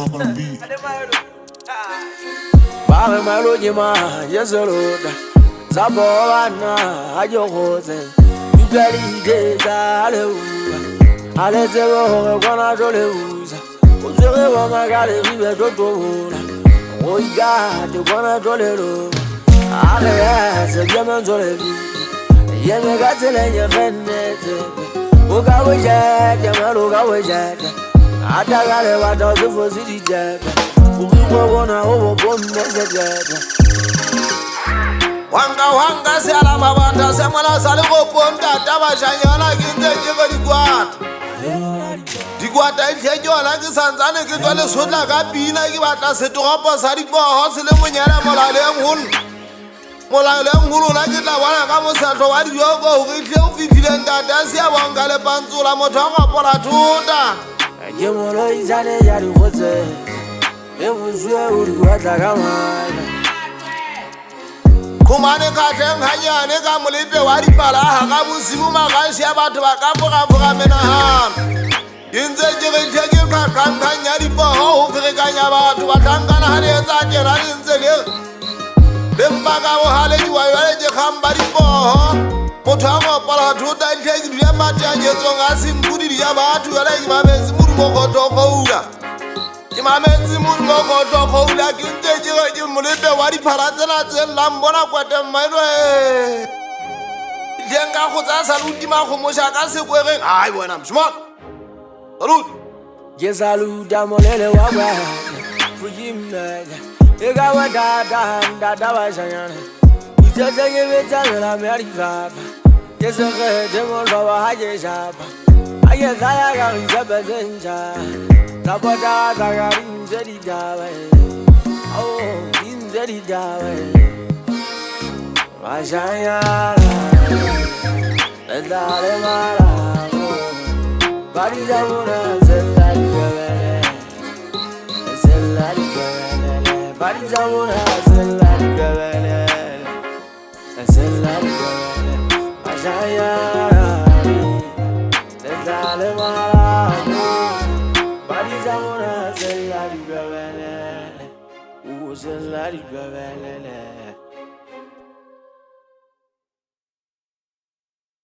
up on the beat. Bang Malojima, yes, Roda. Zabovana, Ayohose. You barely did Alezero, Gona Joleuza. Uzero, Magari, River Dodola. Oh, you got the Gona Jolero. Alias, a German Jolevi. Yemagatel, Ogawajak, Yamalogawajak. Atagale, what does the for city jack? Ugona over Wanga Salama Banda, Samana Salvo Ponta, Tabashana, Giguat. Diguata, Jola, Santana, Gitola, Sula, Gabina, Givata, Setuapa, Saripo, Hoselemunia, Molalem, Huluna, Wanakamosa, what you go with your vigilant, Dacia, Wangale Panzula, Motonga, Polatuta. Yamolo is an area was it was what I got. Kumane Katem, Haya, Nega Molipe, Waripala, Hakamu, Simuma, Gasia, Batuaka, Menaham. In the Jiggy Kankanya, Ripo, Greganya, Tuatanga, Hania, in the Limbaga, Halley, Wire, Hambaripo, Potama, Palatuta, take Yamata, Yason, Budi Yabatu, Mammas, Murmokotoka. Mammas, Murmokotoka, Kinta, Mulipe, Waripara, Lambona, Quatamare. Jenga Hosasa, Ultima, Homosaka, wearing I when I'm smart. Yes, I lose Damolele Wawa for him. You got what that was. We just give it to America. Yes, I heard them all over Hajab. I guess I got in the Bezenja. Taboda, I got in the Java. Oh, in the Java. Vajaya, let's Alemara. Barizamuna, Barizamuna, Selari